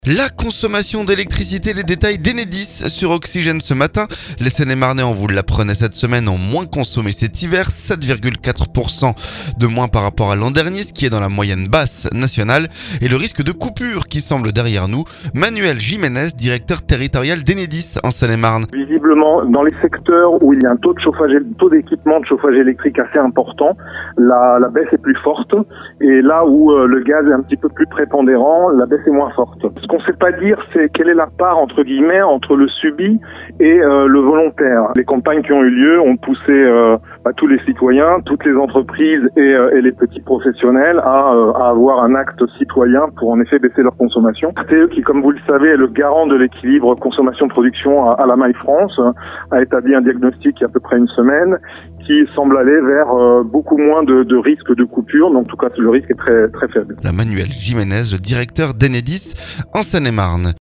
La consommation d'électricité, les détails d'Enedis sur Oxygène ce matin. Les Seine-et-Marnais, on vous l'apprenait cette semaine, ont moins consommé cet hiver, 7,4% de moins par rapport à l'an dernier, ce qui est dans la moyenne basse nationale. Et le risque de coupure qui semble derrière nous. Manuel Jiménez, directeur territorial d'Enedis en Seine-et-Marne. Visiblement, dans les secteurs où il y a un taux d'équipement de chauffage électrique assez important, la baisse est plus forte. Et là où le gaz est un petit peu plus prépondérant, la baisse est moins forte. Ce qu'on ne sait pas dire, c'est quelle est la part, entre guillemets, entre le subi et le volontaire. Les campagnes qui ont eu lieu ont poussé tous les citoyens, toutes les entreprises et les petits professionnels à avoir un acte citoyen pour en effet baisser leur consommation. RTE, qui, comme vous le savez, est le garant de l'équilibre consommation-production à la Maille France, a établi un diagnostic il y a à peu près une semaine qui semble aller vers beaucoup moins de risques de coupure. Donc, en tout cas, le risque est très, très faible. La Manuel Jiménez, le directeur d'Enedis en Seine-et-Marne.